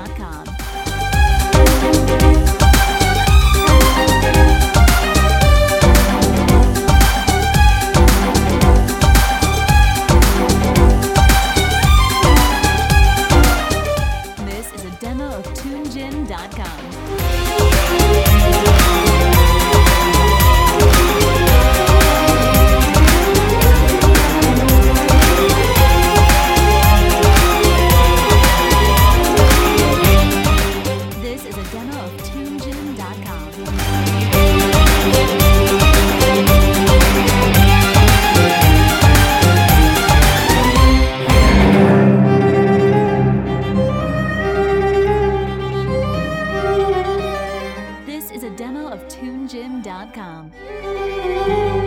TuneGym.com. This is a demo of TuneGym.com. This is a demo of TuneGym.com. This is a demo of TuneGym.com.